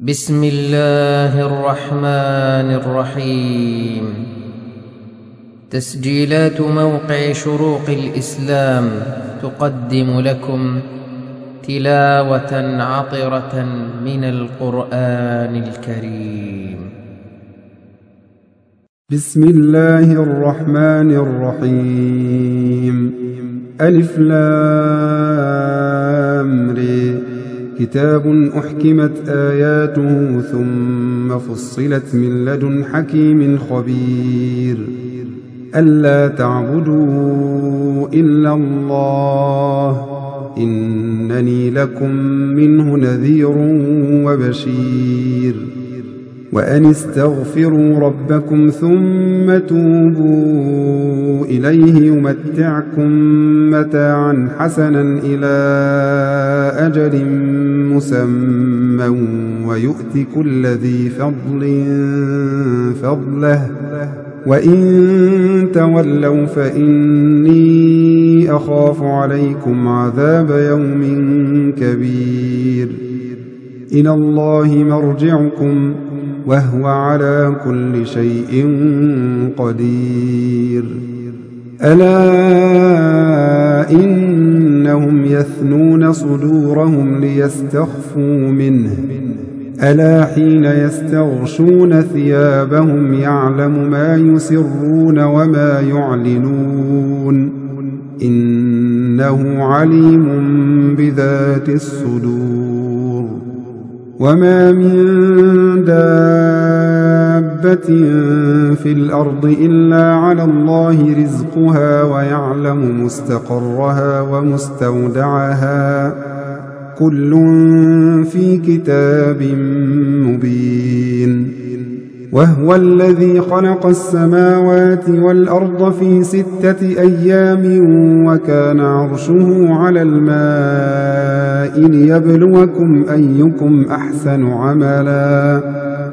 بسم الله الرحمن الرحيم. تسجيلات موقع شروق الإسلام تقدم لكم تلاوة عطرة من القرآن الكريم. بسم الله الرحمن الرحيم. ألف لام ر. كتاب أحكمت آياته ثم فصلت من لدن حكيم خبير. ألا تعبدوا إلا الله إنني لكم منه نذير وبشير. وأن استغفروا ربكم ثم توبوا إليه يمتعكم متاعا حسنا إلى أجل مسمى ويؤت كل ذي فضل فضله وإن تولوا فإني أخاف عليكم عذاب يوم كبير. إلى الله مرجعكم وهو على كل شيء قدير. ألا إنهم يثنون صدورهم ليستخفوا منه ألا حين يستغشون ثيابهم يعلم ما يسرون وما يعلنون إنه عليم بذات الصدور. وما من دابة في الأرض إلا على الله رزقها ويعلم مستقرها ومستودعها كل في كتاب مبين. وهو الذي خلق السماوات والأرض في 6 أيام وكان عرشه على الماء ليبلوكم أيكم أحسن عملا.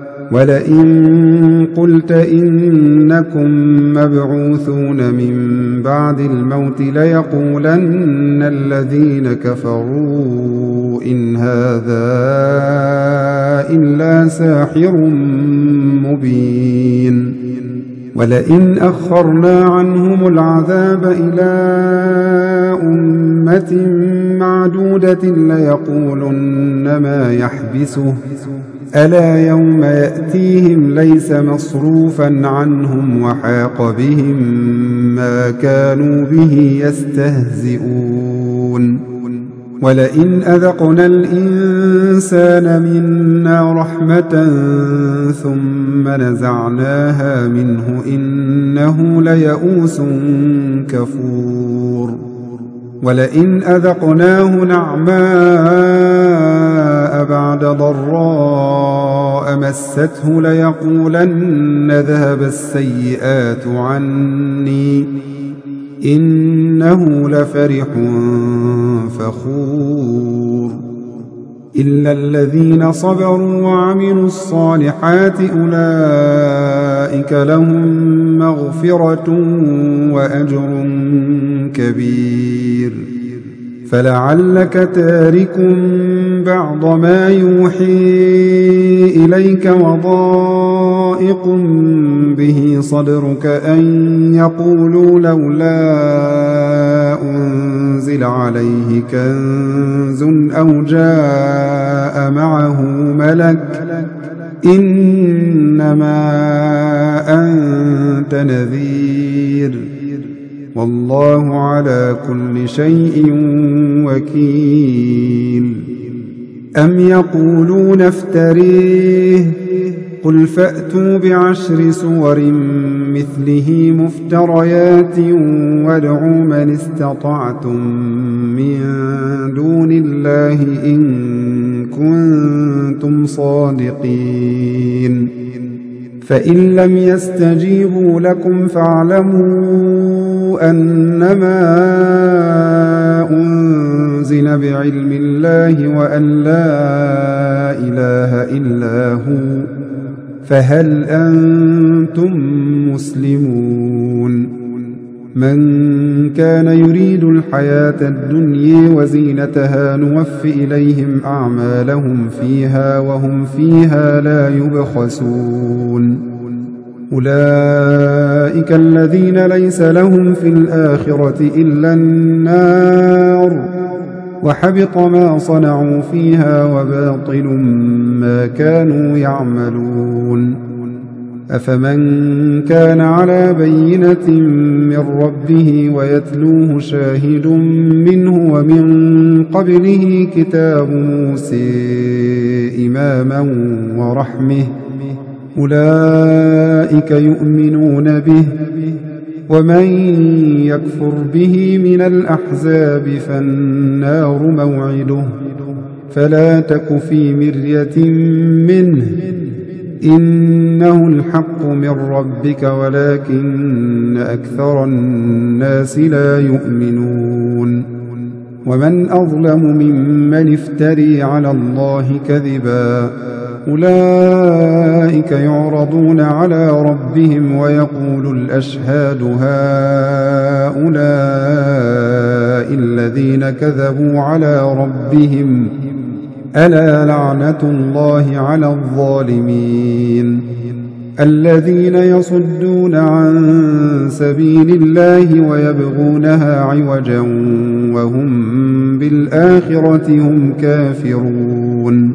ولئن قلت إنكم مبعوثون من بعد الموت ليقولن الذين كفروا إن هذا إلا ساحر مبين. ولئن أخرنا عنهم العذاب إلى أمة معدودة ليقولن ما يحبسه ألا يوم يأتيهم ليس مصروفا عنهم وحاق بهم ما كانوا به يستهزئون. ولئن أذقنا الإنسان منا رحمة ثم نزعناها منه إنه ليئوس كفور. ولئن أذقناه نعماء بعد ضراء مسته ليقولن ذهب السيئات عني إنه لفرح فخور. إلا الذين صبروا وعملوا الصالحات أولئك لهم مغفرة وأجر كبير. فلعلك تارك بعض ما يوحي إليك وضائق به صدرك أن يقولوا لولا أنزل عليه كنز أو جاء معه ملك إنما أنت نذير والله على كل شيء وكيل. أم يقولون افتريه قل فأتوا ب10 سور مثله مفتريات وادعوا من استطعتم من دون الله إن كنتم صادقين. فإن لم يستجيبوا لكم فاعلموا أنما أنزل بعلم الله وأن لا إله إلا هو فهل أنتم مسلمون. من كان يريد الحياة الدنيا وزينتها نوف إليهم أعمالهم فيها وهم فيها لا يبخسون أولئك الذين ليس لهم في الآخرة إلا النار وحبط ما صنعوا فيها وباطل ما كانوا يعملون أفمن كان على بينة من ربه ويتلوه شاهد منه ومن قبله كتاب موسى إماما ورحمة أولئك يؤمنون به ومن يكفر به من الأحزاب فالنار موعده فلا تك في مرية منه إنه الحق من ربك ولكن أكثر الناس لا يؤمنون ومن أظلم ممن افتري على الله كذبا أولئك يعرضون على ربهم ويقول الأشهاد هؤلاء الذين كذبوا على ربهم ألا لعنة الله على الظالمين الذين يصدون عن سبيل الله ويبغونها عوجا وهم بالآخرة هم كافرون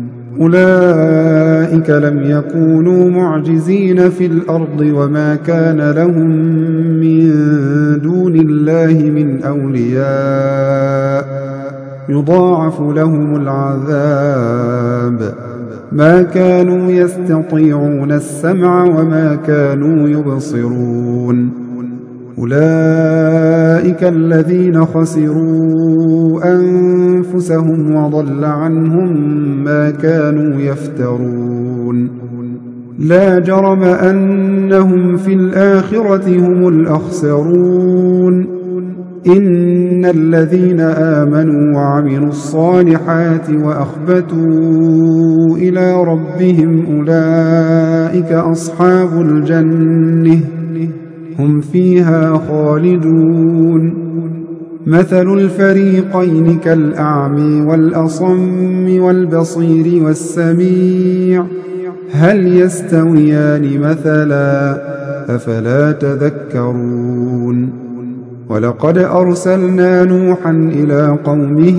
أولئك لم يكونوا معجزين في الأرض وما كان لهم من دون الله من أولياء يضاعف لهم العذاب ما كانوا يستطيعون السمع وما كانوا يبصرون أولئك الذين خسروا أنفسهم وضل عنهم ما كانوا يفترون لا جرم أنهم في الآخرة هم الأخسرون إن الذين آمنوا وعملوا الصالحات وأخبتوا إلى ربهم أولئك أصحاب الجنة هم فيها خالدون مثل الفريقين كالأعمى والأصم والبصير والسميع هل يستويان مثلا أفلا تذكرون ولقد أرسلنا نوحا إلى قومه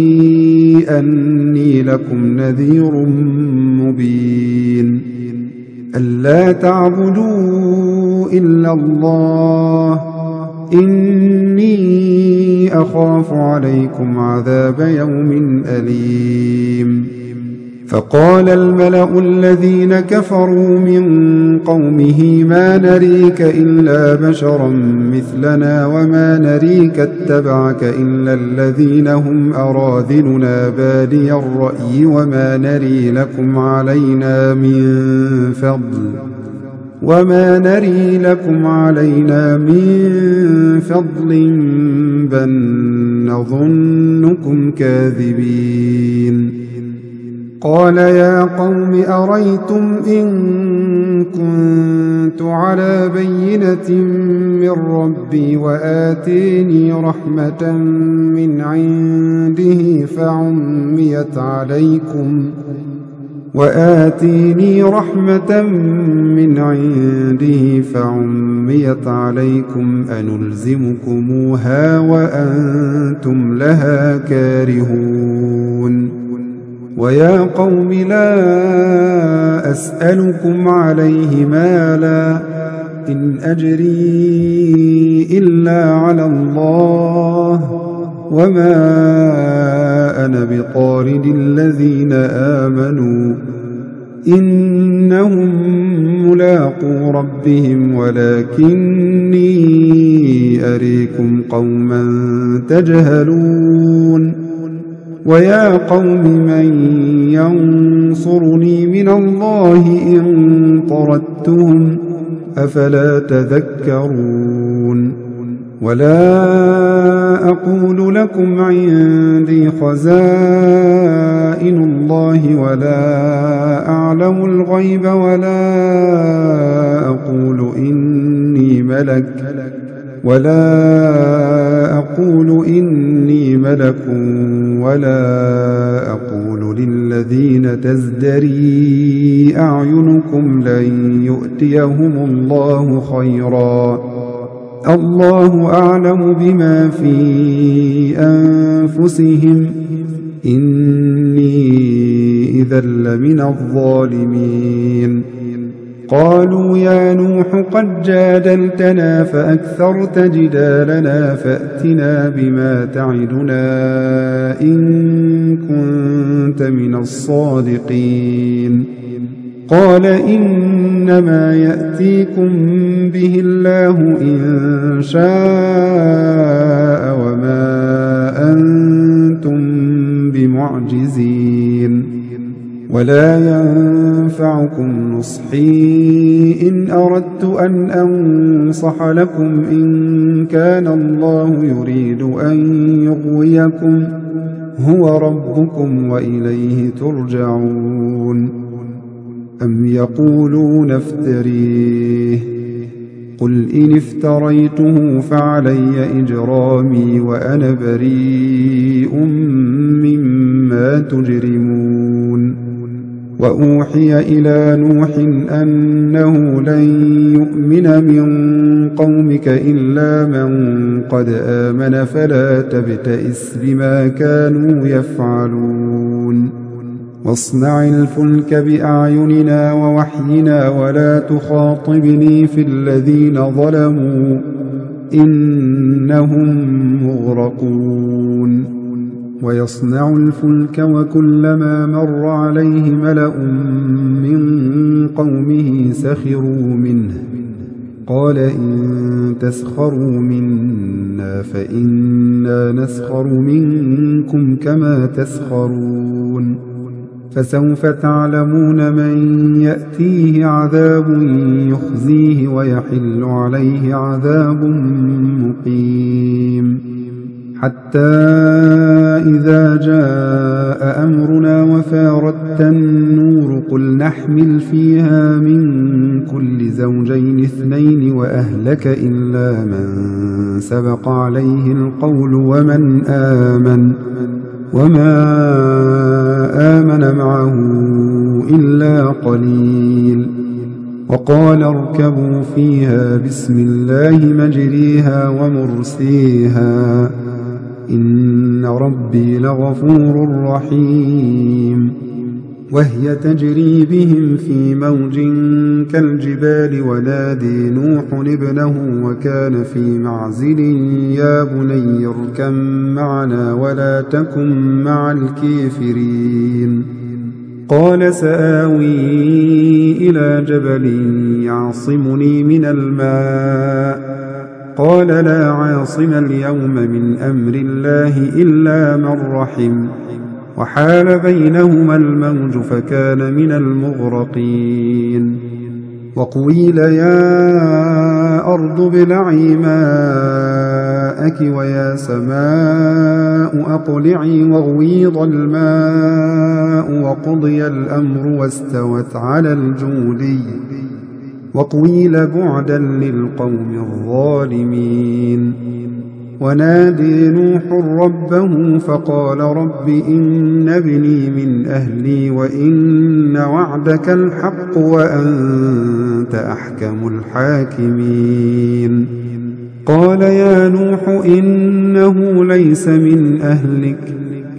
أني لكم نذير مبين ألا تعبدوا إلا الله إني أخاف عليكم عذاب يوم أليم فقال الملأ الذين كفروا من قومه ما نريك إلا بشرا مثلنا وما نريك اتبعك إلا الذين هم أراذلنا بادي الرأي وما نري لكم علينا من فضل بل نظنكم كاذبين قال يا قوم أريتم إن كنت على بينة من ربي وآتيني رحمة من عنده فعميت عليكم أنلزمكموها وأنتم لها كارهون ويا قوم لا أسألكم عليه مالا إن أجري إلا على الله وما أنا بطارد الذين آمنوا إنهم ملاقو ربهم ولكني أريكم قوما تجهلون ويا قوم من ينصرني من الله إن طردتهم أفلا تذكرون ولا أقول لكم عندي خزائن الله ولا أعلم الغيب ولا أقول إني ملك ولا أقول إني ملك ولا أقول للذين تزدري أعينكم لن يؤتيهم الله خيرا الله أعلم بما في أنفسهم إني إذا لمن الظالمين قالوا يا نوح قد جادلتنا فأكثرت جدالنا فأتنا بما تعدنا إن كنت من الصادقين قال إنما يأتيكم به الله إن شاء وما أنتم بمعجزين ولا ينفعكم نصحي إن أردت أن أنصح لكم إن كان الله يريد أن يغويكم هو ربكم وإليه ترجعون أم يقولون افتريه قل إن افتريته فعلي إجرامي وأنا بريء مما تجرمون وأوحي إلى نوح أنه لن يؤمن من قومك إلا من قد آمن فلا تبتئس بما كانوا يفعلون واصنع الفلك بأعيننا ووحينا ولا تخاطبني في الذين ظلموا إنهم مغرقون ويصنع الفلك وكلما مر عليه ملأ من قومه سخروا منه قال إن تسخروا منا فإنا نسخر منكم كما تسخرون فسوف تعلمون من يأتيه عذاب يخزيه ويحل عليه عذاب مقيم حتى إذا جاء أمرنا وفارت النور قل نحمل فيها من كل زوجين اثنين وأهلك إلا من سبق عليه القول ومن آمن وما آمن معه إلا قليل وقال اركبوا فيها بسم الله مجريها ومرسيها إن ربي لغفور رحيم وهي تجري بهم في موج كالجبال ونادي نوح ابنه وكان في معزل يا بني اركب معنا ولا تكن مع الكافرين قال سآوي إلى جبل يعصمني من الماء قال لا عاصم اليوم من أمر الله إلا من رحم وحال بينهما الموج فكان من المغرقين وقيل يا أرض ابلعي ماءك ويا سماء أقلعي وغيض الماء وقضي الأمر واستوت على الجودي وقيل بعدا للقوم الظالمين ونادي نوح ربه فقال رب إن ابني من أهلي وإن وعدك الحق وأنت أحكم الحاكمين قال يا نوح إنه ليس من أهلك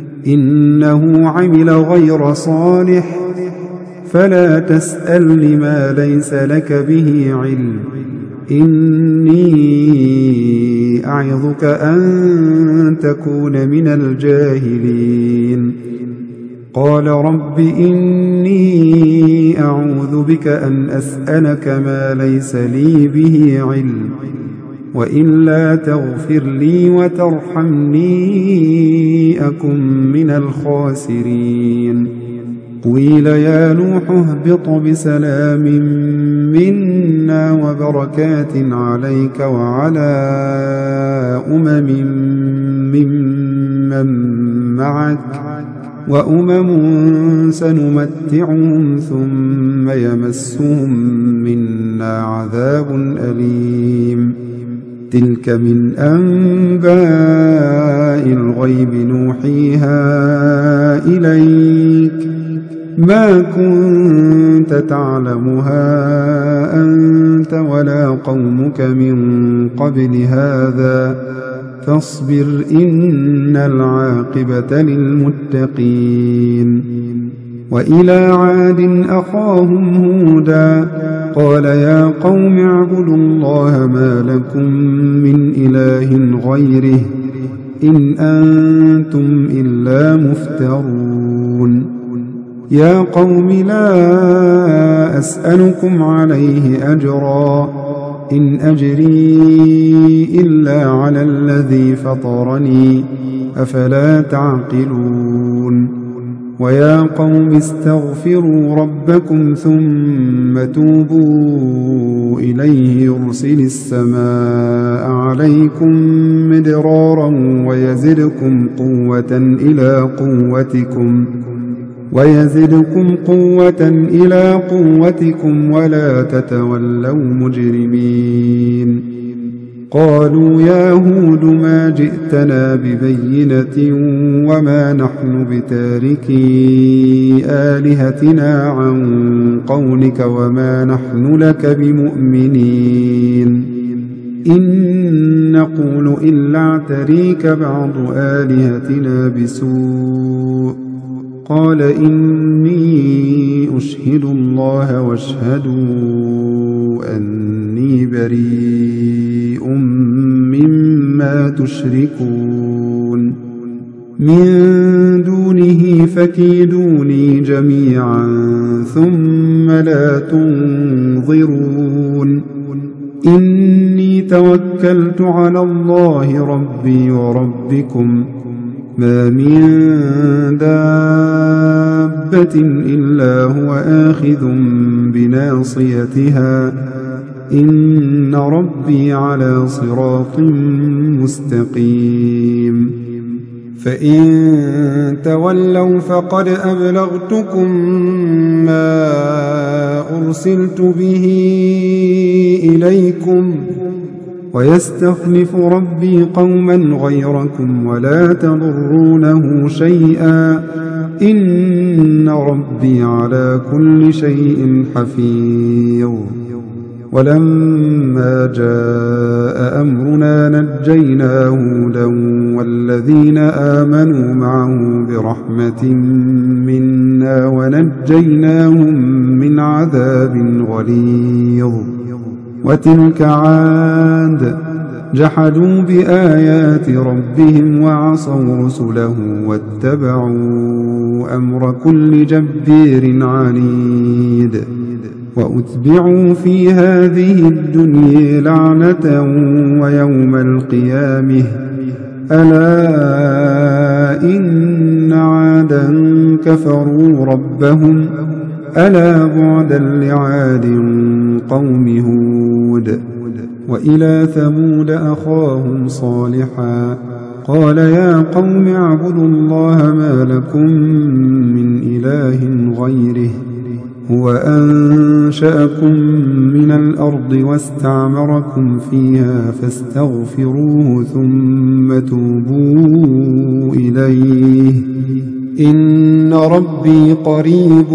إنه عمل غير صالح فلا تسألني ما ليس لك به علم إني أعظك أن تكون من الجاهلين قال رب إني أعوذ بك أن أسألك ما ليس لي به علم وإلا تغفر لي وترحمني أكن من الخاسرين قيل يا نوح اهبط بسلام منا وبركات عليك وعلى أمم ممن معك وأمم سنمتعهم ثم يمسهم منا عذاب أليم تلك من أنباء الغيب نوحيها إليك ما كنت تعلمها أنت ولا قومك من قبل هذا فاصبر إن العاقبة للمتقين. وإلى عاد أخاهم هودا قال يا قوم اعبدوا الله ما لكم من إله غيره إن أنتم إلا مفترون. يا قوم لا أسألكم عليه أجرا إن أجري إلا على الذي فطرني أفلا تعقلون. ويا قوم استغفروا ربكم ثم توبوا إليه يرسل السماء عليكم مدرارا ويزدكم قوة إلى قوتكم ولا تتولوا مجرمين. قالوا يا هود ما جئتنا ببينة وما نحن بتاركي آلهتنا عن قولك وما نحن لك بمؤمنين إن نقول إلا اعتريك بعض آلهتنا بسوء. قال إني أشهد الله واشهدوا أني بريء مما تشركون من دونه فكيدوني جميعا ثم لا تنظرون. إني توكلت على الله ربي وربكم ما من دابة إلا هو آخذ بناصيتها إن ربي على صراط مستقيم. فإن تولوا فقد أبلغتكم ما أرسلت به إليكم ويستخلف ربي قوما غيركم ولا تضرونه شيئا إن ربي على كل شيء حفيظ. ولما جاء أمرنا نجينا هودا والذين آمنوا معه برحمة منا ونجيناهم من عذاب غليظ. وتلك عاد جحدوا بآيات ربهم وعصوا رسله واتبعوا أمر كل جبار عنيد. وأتبعوا في هذه الدنيا لعنة ويوم القيامة ألا إن عادا كفروا ربهم ألا بعدا لعاد قوم هود. وإلى ثمود أخاهم صالحا قال يا قوم اعبدوا الله ما لكم من إله غيره هو أنشأكم من الأرض واستعمركم فيها فاستغفروه ثم توبوا إليه إن ربي قريب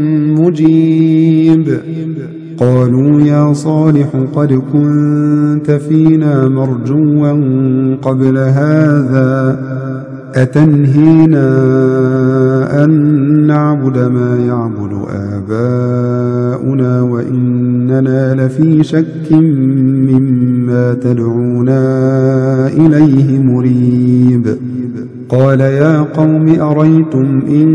مجيب. قالوا يا صالح قد كنت فينا مرجوا قبل هذا أتنهينا أن نعبد ما يعبد آباؤنا وإننا لفي شك مما تدعونا إليه مريب. قال يا قوم أريتم إن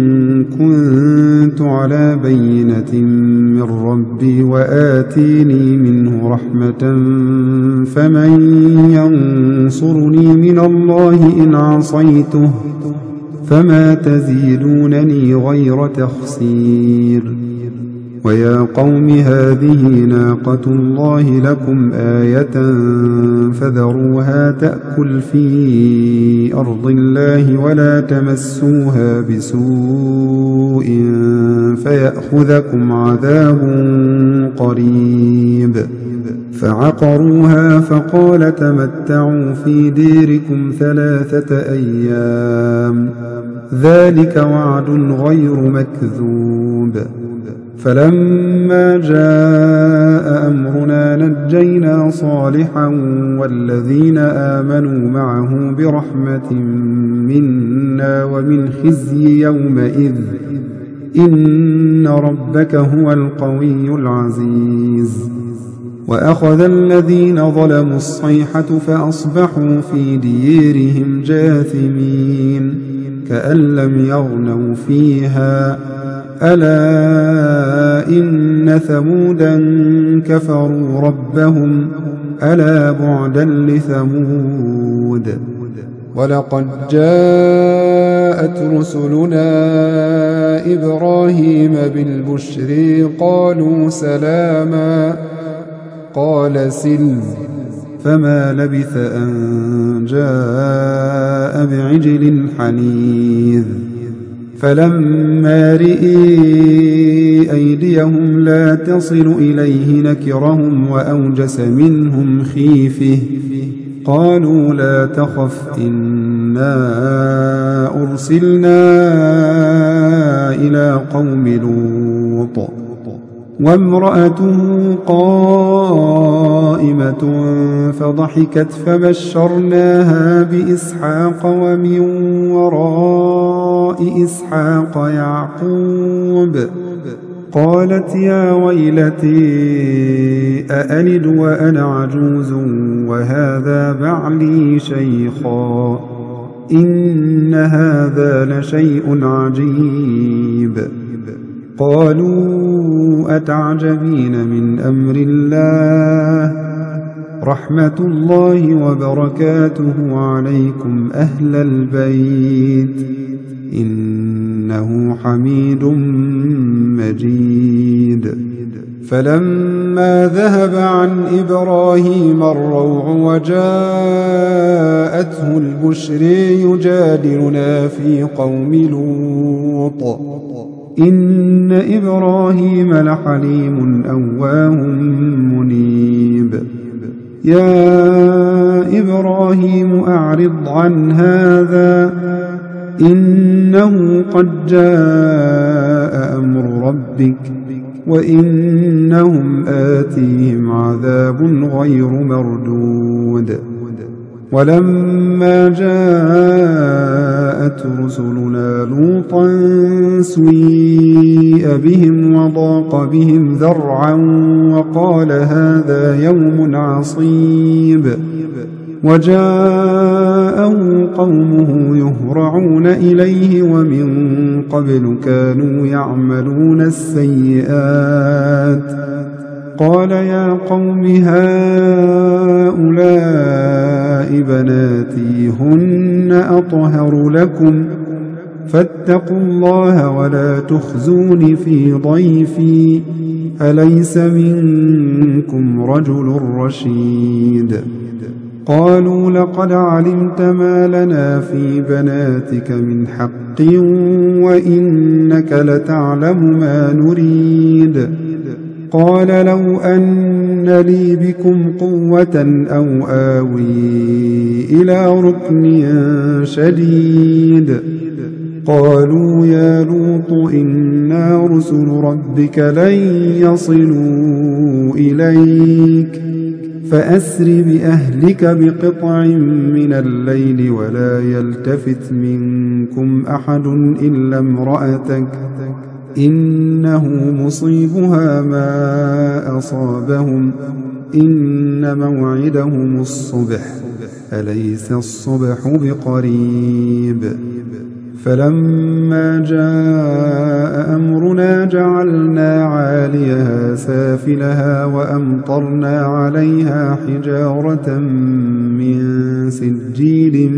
كنت على بينة من ربي وآتيني منه رحمة فمن ينصرني من الله إن عصيته فما تزيدونني غير تخسير. ويا قوم هذه ناقة الله لكم آية فذروها تأكل في أرض الله ولا تمسوها بسوء فيأخذكم عذاب قريب. فعقروها فقال تمتعوا في ديركم 3 أيام ذلك وعد غير مكذوب. فلما جاء أمرنا نجينا صالحا والذين آمنوا معه برحمة منا ومن خزي يومئذ إن ربك هو القوي العزيز. وأخذ الذين ظلموا الصيحة فأصبحوا في ديرهم جاثمين كأن لم يغنوا فيها ألا إن ثمودا كفروا ربهم ألا بعدا لثمود. ولقد جاءت رسلنا إبراهيم بالبشر قالوا سلاما قال سلم فما لبث أن جاء بعجل حنيذ. فلما رئي أيديهم لا تصل إليه نكرهم وأوجس منهم خيفة قالوا لا تخف إنا أرسلنا إلى قوم لوط وامرأته قائمة فضحكت فبشرناها بإسحاق ومن وراء إسحاق يعقوب قالت يا ويلتي أألد وأنا عجوز وهذا بعلي شيخا إن هذا لشيء عجيب. قالوا أتعجبين من أمر الله رحمة الله وبركاته عليكم أهل البيت إنه حميد مجيد. فلما ذهب عن إبراهيم الروع وجاءته البشر يجادلنا في قوم لوط إن إبراهيم لحليم أواه منيب. يا إبراهيم أعرض عن هذا إنه قد جاء أمر ربك وإنهم آتيهم عذاب غير مردود. ولما جاءت رسلنا لوطا سيء بهم وضاق بهم ذرعا وقال هذا يوم عصيب. وجاءه قومه يهرعون إليه ومن قبل كانوا يعملون السيئات قال يا قوم هؤلاء بناتي هن أطهر لكم فاتقوا الله ولا تخزون في ضيفي أليس منكم رجل رشيد. قالوا لقد علمت ما لنا في بناتك من حق وإنك لتعلم ما نريد. قال لو أن لي بكم قوة أو آوي إلى ركن شديد. قالوا يا لوط إنا رسل ربك لن يصلوا إليك فأسر بأهلك بقطع من الليل ولا يلتفت منكم أحد إلا امرأتك إنه مصيبها ما أصابهم إن موعدهم الصبح أليس الصبح بقريب. فلما جاء أمرنا جعلنا عاليها سافلها وأمطرنا عليها حجارة من سجيل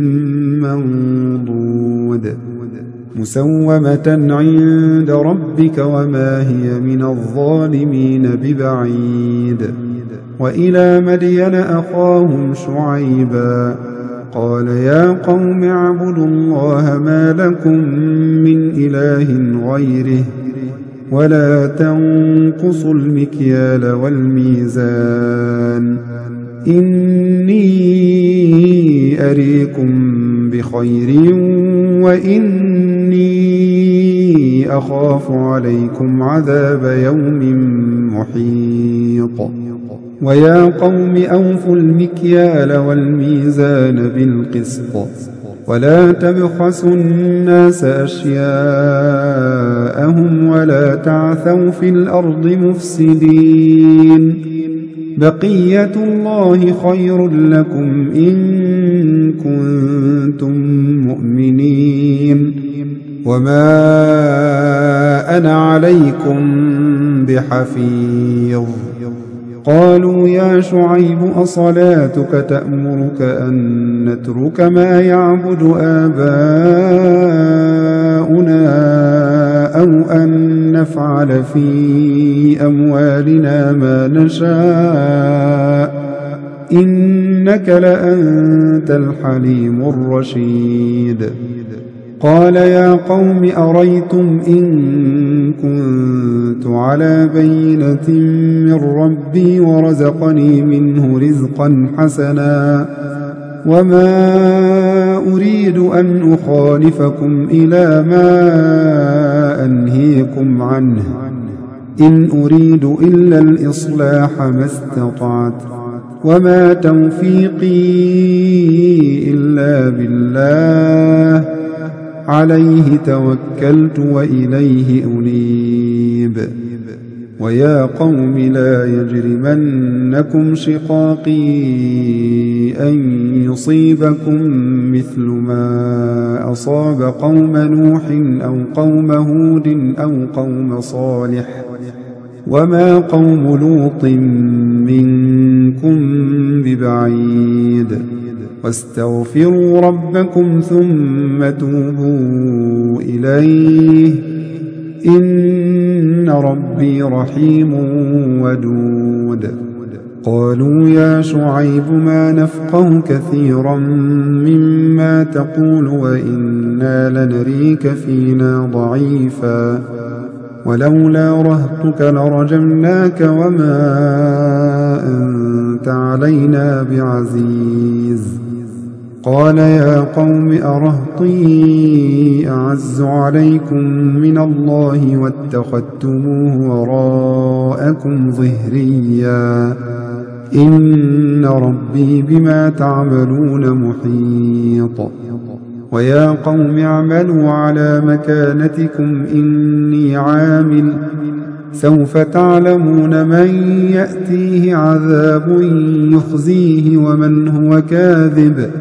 منضود مسومة عند ربك وما هي من الظالمين ببعيد. وإلى مدين أخاهم شعيبا قال يا قوم اعبدوا الله ما لكم من إله غيره ولا تنقصوا المكيال والميزان إني أريكم بخير وإني أخاف عليكم عذاب يوم محيط ويا قوم أوفوا المكيال والميزان بالقسط ولا تبخسوا الناس أشياءهم ولا تعثوا في الأرض مفسدين بقية الله خير لكم إن كنتم مؤمنين وما أنا عليكم بحفيظ قالوا يا شعيب أصلاتك تأمرك أن نترك ما يعبد آباؤنا أو أن نفعل في أموالنا ما نشاء إنك لأنت الحليم الرشيد قال يا قوم أريتم إن كنت على بينة من ربي ورزقني منه رزقا حسنا وما أريد أن أخالفكم إلى ما أنهيكم عنه إن أريد إلا الإصلاح ما استطعت وما توفيقي إلا بالله عليه توكلت وإليه أنيب ويا قوم لا يجرمنكم شقاقي أن يصيبكم مثل ما أصاب قوم نوح أو قوم هود أو قوم صالح وما قوم لوط منكم ببعيد واستغفروا ربكم ثم توبوا إليه إن ربي رحيم ودود قالوا يا شعيب ما نفقه كثيرا مما تقول وإنا لنريك فينا ضعيفا ولولا رهطك لرجمناك وما أنت علينا بعزيز قال يا قوم أرهطي أعز عليكم من الله واتخذتموه وراءكم ظهريا إن ربي بما تعملون محيط ويا قوم اعملوا على مكانتكم إني عامل سوف تعلمون من يأتيه عذاب يخزيه ومن هو كاذب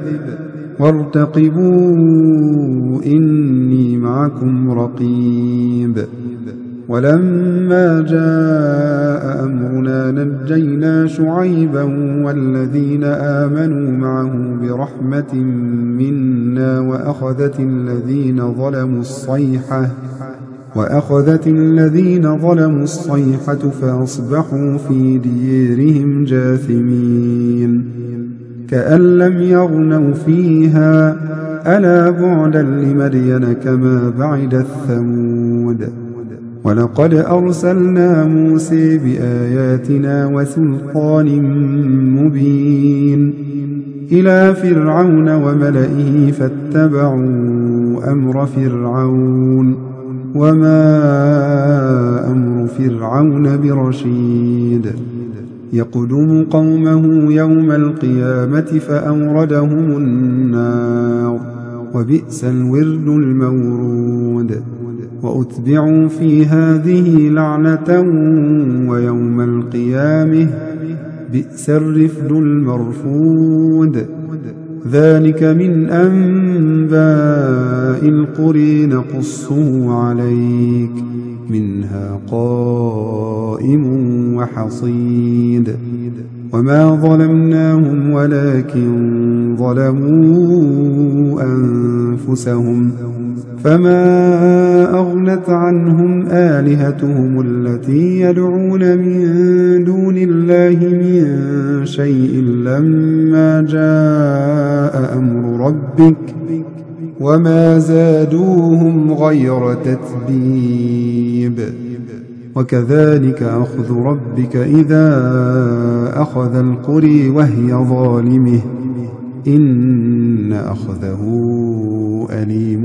وارتقبوا إني معكم رقيب ولما جاء أمرنا نجينا شعيبا والذين آمنوا معه برحمة منا وأخذت الذين ظلموا الصيحة فأصبحوا في ديارهم جاثمين كأن لم يغنوا فيها ألا بعدا لمدين كما بعد الثمود ولقد أرسلنا موسى بآياتنا وسلطان مبين إلى فرعون وملئه فاتبعوا أمر فرعون وما أمر فرعون برشيد يقدم قومه يوم القيامة فأوردهم النار وبئس الورد المورود وأتبعوا في هذه لعنة ويوم القيامة بئس الرفد المرفود ذلك من أنباء القرى نقصه عليك منها قائم وحصيد وما ظلمناهم ولكن ظلموا أنفسهم فما أغنت عنهم آلهتهم التي يدعون من دون الله من شيء لما جاء أمر ربك وما زادوهم غير تتبيب وكذلك أخذ ربك إذا أخذ القرى وهي ظالمة إن أخذه أليم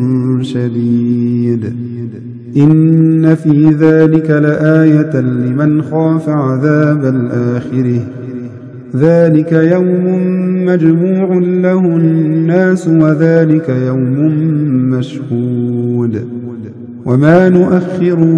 شديد إن في ذلك لآية لمن خاف عذاب الآخرة ذلك يوم مجموع له الناس وذلك يوم مشهود وما نؤخره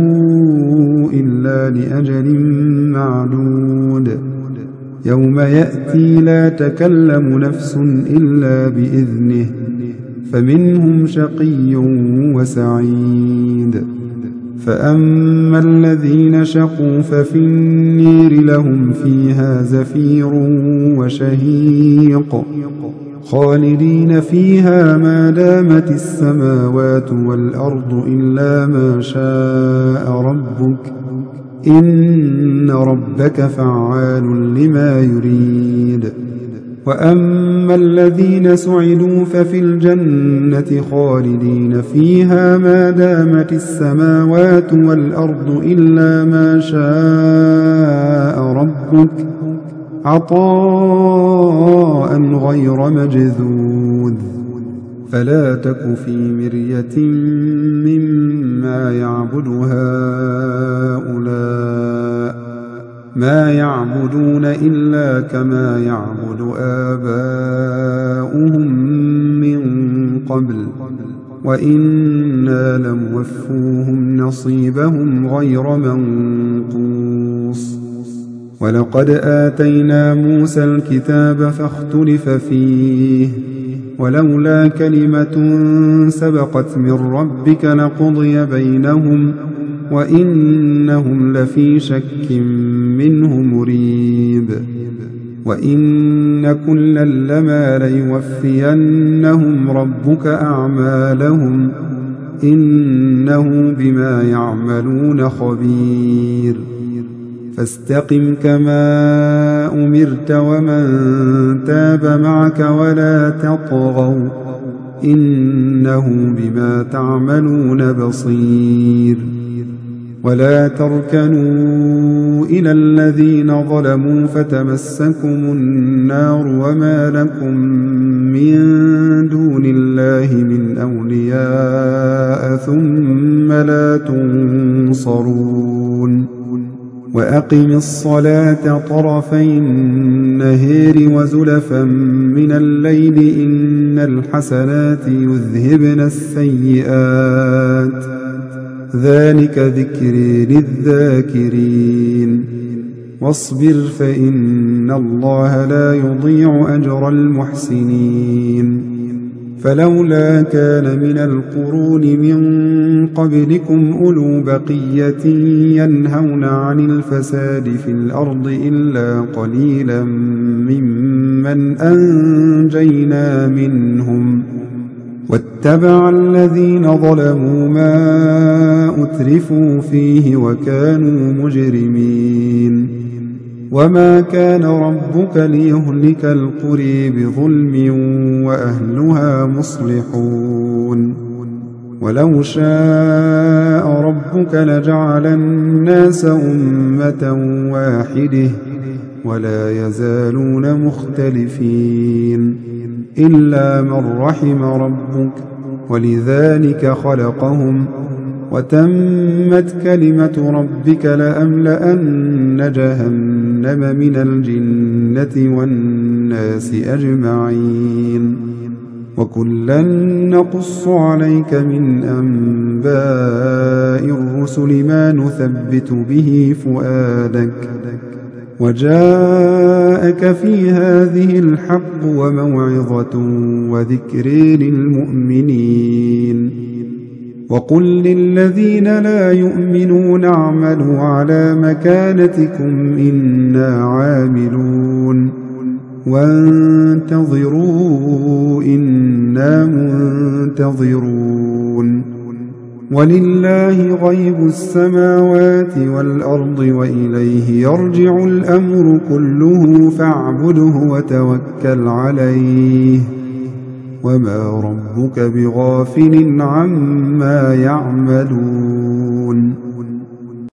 إلا لأجل معدود يوم يأتي لا تكلم نفس إلا بإذنه فمنهم شقي وسعيد فأما الذين شقوا ففي النير لهم فيها زفير وشهيق خالدين فيها ما دامت السماوات والأرض إلا ما شاء ربك إن ربك فعال لما يريد وأما الذين سعدوا ففي الجنة خالدين فيها ما دامت السماوات والأرض إلا ما شاء ربك عطاء غير مجذوذ فلا تك في مرية مما يعبد هؤلاء ما يعبدون إلا كما يعبد آباؤهم من قبل وإنا لموفوهم نصيبهم غير منقوص ولقد آتينا موسى الكتاب فاختلف فيه ولولا كلمة سبقت من ربك لقضي بينهم وإنهم لفي شك منه مريب وإن كلا لما ليوفينهم ربك أعمالهم إنه بما يعملون خبير فاستقم كما أمرت ومن تاب معك ولا تطغوا إنه بما تعملون بصير ولا تركنوا إلى الذين ظلموا فتمسكم النار وما لكم من دون الله من أولياء ثم لا تنصرون وأقم الصلاة طرفي النهار وزلفا من الليل إن الحسنات يذهبن السيئات ذلك ذكر للذاكرين واصبر فإن الله لا يضيع أجر المحسنين فلولا كان من القرون من قبلكم أولو بقية ينهون عن الفساد في الأرض إلا قليلا ممن أنجينا منهم واتبع الذين ظلموا ما أترفوا فيه وكانوا مجرمين وما كان ربك ليهلك القرى بظلم وأهلها مصلحون ولو شاء ربك لجعل الناس أمة واحدة ولا يزالون مختلفين إلا من رحم ربك ولذلك خلقهم وتمت كلمة ربك لأملأن جهنم من الجنة والناس أجمعين وكلا نقص عليك من أنباء الرسل ما نثبت به فؤادك وجاءك في هذه الحق وموعظة وذكر للمؤمنين وقل للذين لا يؤمنون اعملوا على مكانتكم إنا عاملون وانتظروا إنا منتظرون ولله غيب السماوات والأرض وإليه يرجع الأمر كله فاعبده وتوكل عليه وما ربك بغافل عما يعملون